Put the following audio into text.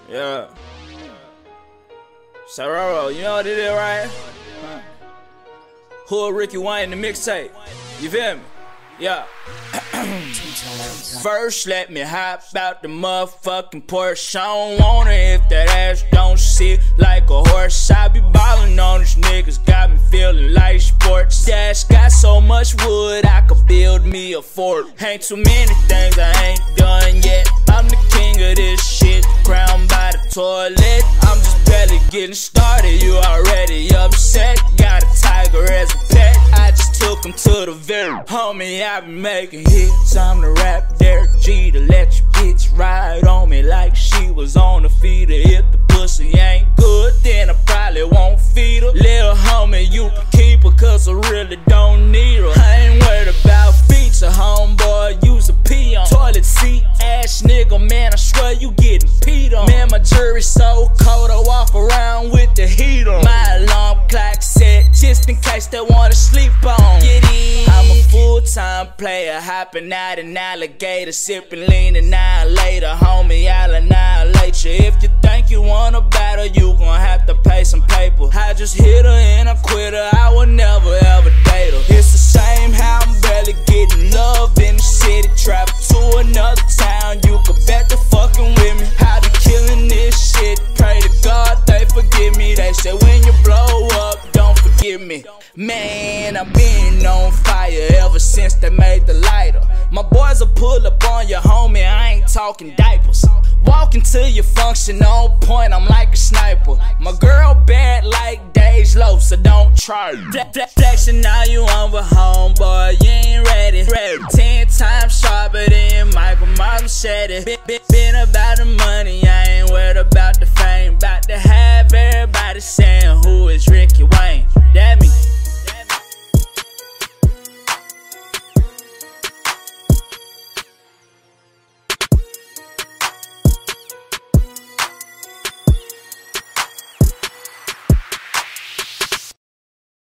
Yeah. Sororo, you know what it is, right? Hood Ricky Wayne, the mixtape. You feel me? Yeah. First, let me hop out the motherfucking Porsche. I don't want it if that ass don't sit like a horse. I be ballin' on these niggas, got me feeling like sports. Dash got so much wood, I could build me a fort. Ain't too many things I ain't done yet. I'm the king of this shit, crowned by the toilet. I'm just barely getting started, you already upset. Got a tiger as a pet, I just took him to the vet. Homie, I be making hits, I'm the rap Derek G to let your bitch ride on me like she was on the feeder. If the pussy ain't good, then I probably won't feed her. Little homie, you can keep her, cause I really don't need her. I ain't worried about feature, homeboy, use a pee on. Toilet seat ass nigga, man, I swear you getting peed on. Man, my jury's so cold, I walk around with the heat on. My alarm clock set, just in case they wanna sleep on. Get in. I'm a full-time player, hopping out an alligator, sipping lean annihilator. Homie, I'll annihilate you. If you think you wanna battle, you gon' have to pay some paper. I just hit her and I quit her, I would never ever date her. It's the same how I'm barely getting love in the city. Travel to another town, you could bet the fucking with me. I be killing this shit, pray to God they forgive me. They say when you blow up, don't forgive me. Man, I've been on fire ever since they made the lighter. My boys will pull up on your homie, I ain't talking diapers. Walking to your function on point, I'm like a sniper. My girl bad like Dej Loaf, so don't try. Flexing now you on with homeboy, you ain't ready. 10 times sharper than Michael Martin said it. Been about the money, I ain't worried about the fame. About to have everybody saying